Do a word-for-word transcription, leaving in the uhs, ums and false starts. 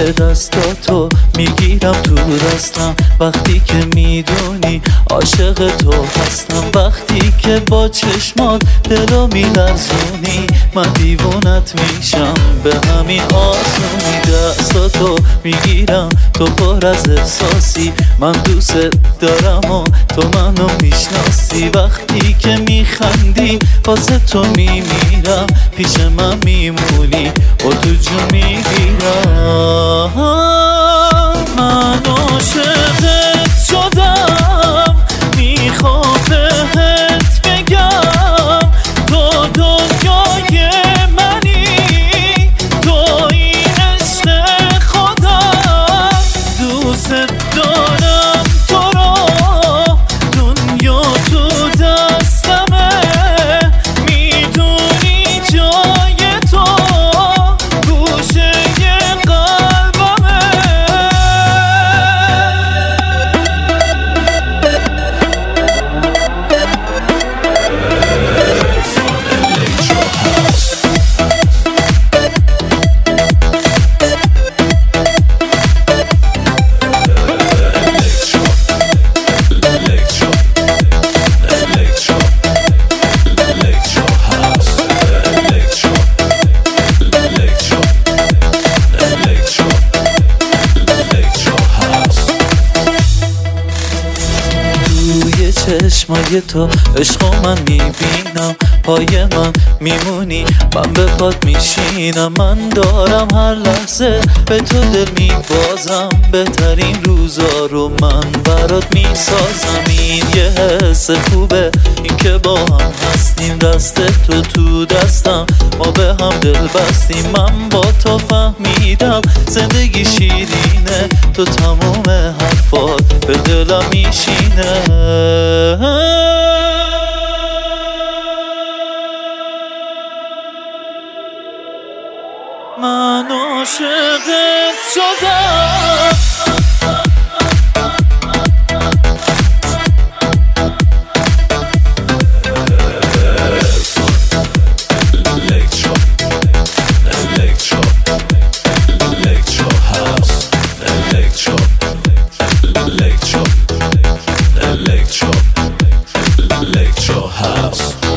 دستاتو میگیرم تو دستم، وقتی که میدونی عاشق تو هستم، وقتی که با چشمات دلو میلرزونی من دیوونت میشم به همین آسونی. دستاتو میگیرم تو پر از احساسی، من دوست دارم و تو منو میشناسی، وقتی که میخندی واسه تو میمیرم، پیش من میمونی و تو جو میگیرم. من عاشقت شدم، میخوام بهت بگم تو دنیای منی، توی عشق خودم، دوست دارم تو رو، دنیا تو دستمه، میدونی جای تو گوشه قلبمه. چشمای تو عشقو من میبینم، پای من میمونی من به پات میشینم، من دارم هر لحظه به تو دل میبازم، بهترین روزا رو من برات میسازم. این یه حس خوبه این که با هم هستیم، دست تو تو دستم ما به هم دل بستیم، من با تو فهمیدم زندگی شیرینه، تو تموم حرفات به دلم میشینه. من عاشقت شدم. Electro House.